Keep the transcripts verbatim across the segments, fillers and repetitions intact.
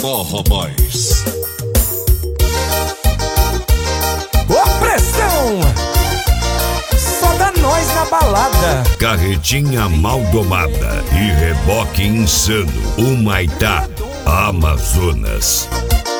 Forró Boys. Opressão! Só dá nós na balada. Carretinha mal domada e reboque insano. Humaitá, Amazonas.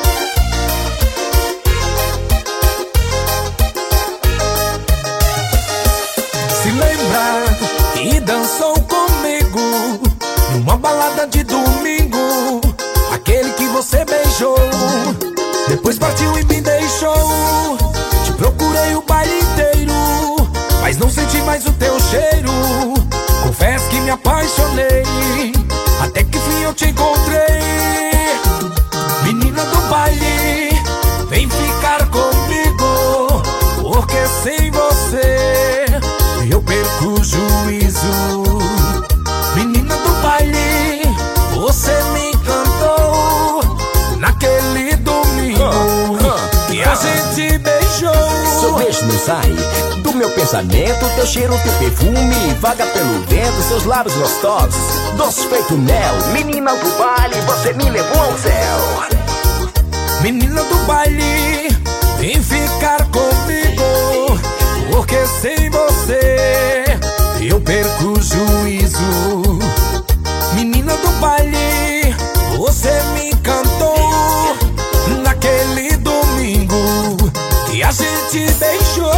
Se lembra que dançou comigo numa balada de domingo, aquele que você beijou, depois partiu e me deixou. Te procurei o baile inteiro, mas não senti mais o teu cheiro. Confesso que me apaixonei, até que fim eu te encontrei. Menina do baile, vem ficar comigo, porque sem você eu perco o juízo. Menina do baile, você me encantou naquele domingo uh, uh, que a uh. gente beijou. Seu beijo não sai do meu pensamento, teu cheiro, teu perfume vaga pelo vento, seus lábios gostosos, doce feito mel. Menina do baile, você me levou ao céu. Menina do baile, vem ficar comigo, porque sem você eu perco o juízo. Menina do baile, você me encantou naquele domingo que a gente beijou.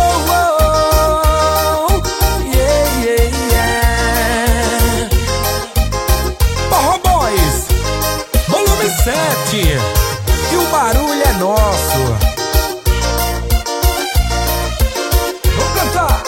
Yeah, yeah, yeah. Forró Boys, volume sete, que o barulho é nosso. Vamos cantar.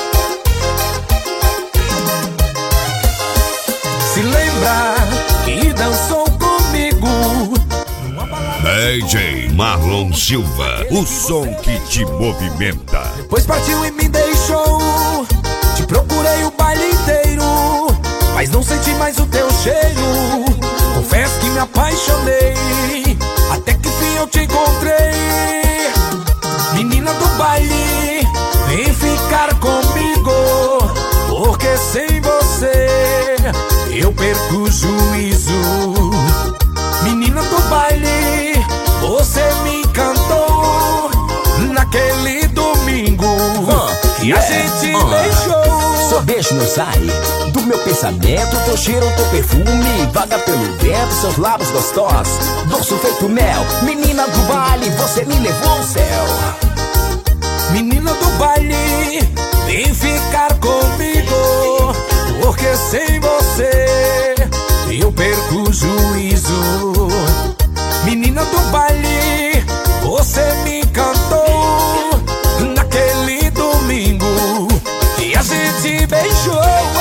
Se lembra que dançou comigo numa balada. D J Marlon Silva, o som que te movimenta. Depois partiu e me deixou. Te procurei o baile inteiro, mas não senti mais o teu cheiro. Confesso que me apaixonei, até que fim eu te encontrei. Menina do baile, vem ficar comigo, porque sem você eu perco o juízo. Menina do baile, você me encantou naquele domingo uh, que yeah. a gente uh. beijou. Seu beijo não sai do meu pensamento, teu cheiro, teu perfume vaga pelo vento, seus lábios gostosos, doce feito mel. Menina do baile, você me levou ao céu. Menina do baile, vem ficar comigo, porque sem você eu perco o juízo. Menina do baile, você me encantou naquele domingo que a gente beijou.